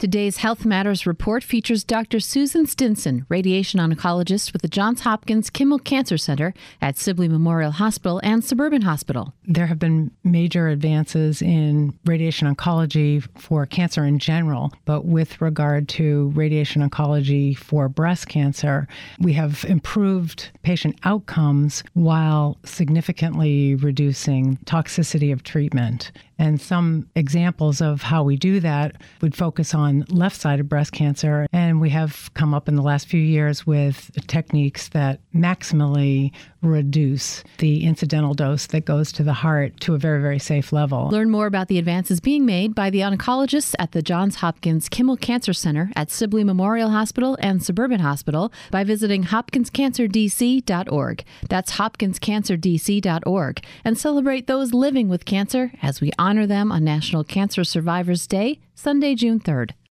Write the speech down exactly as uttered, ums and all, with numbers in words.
Today's Health Matters report features Doctor Susan Stinson, radiation oncologist with the Johns Hopkins Kimmel Cancer Center at Sibley Memorial Hospital and Suburban Hospital. There have been major advances in radiation oncology for cancer in general, but with regard to radiation oncology for breast cancer, we have improved patient outcomes while significantly reducing toxicity of treatment. And some examples of how we do that would focus on left-sided breast cancer. And we have come up in the last few years with techniques that maximally reduce the incidental dose that goes to the heart to a very, very safe level. Learn more about the advances being made by the oncologists at the Johns Hopkins Kimmel Cancer Center at Sibley Memorial Hospital and Suburban Hospital by visiting hopkins cancer d c dot org. That's hopkins cancer d c dot org. And celebrate those living with cancer as we honor them on National Cancer Survivors Day, Sunday, June third.